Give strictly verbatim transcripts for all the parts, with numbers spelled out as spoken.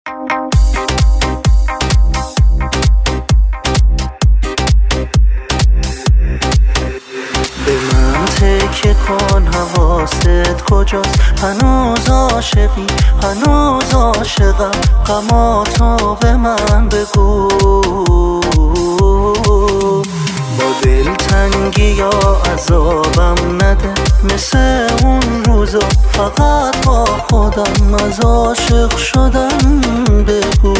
به من تکیه کن، حواست کجاست؟ هنوز عاشقی، هنوز عاشقم. غماتو به من بگو، با دلتنگی یا عذابم نده مثل اون روزا. فقط با خودم از عاشق شدن بگو.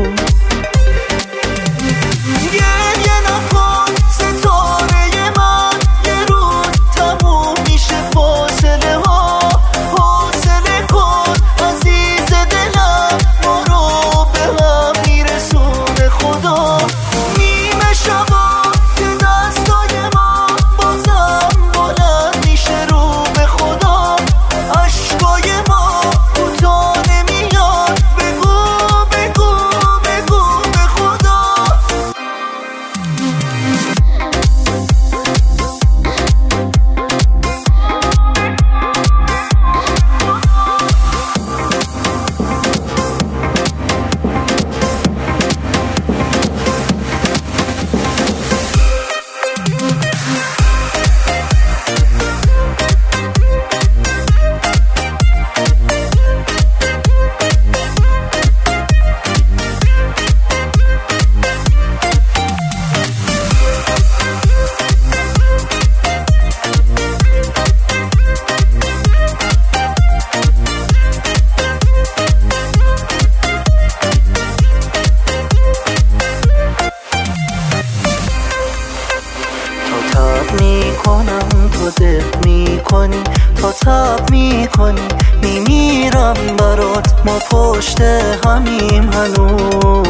میکنم تو ده میکنی، تا تب میکنی میمیرم برات. ما پشت همیم هنوز.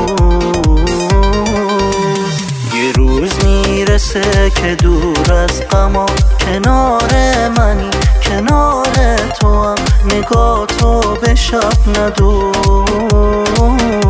یه روز میرسه که دور از غما کنار منی، کنار تو هم. نگاه تو به شب ندوز.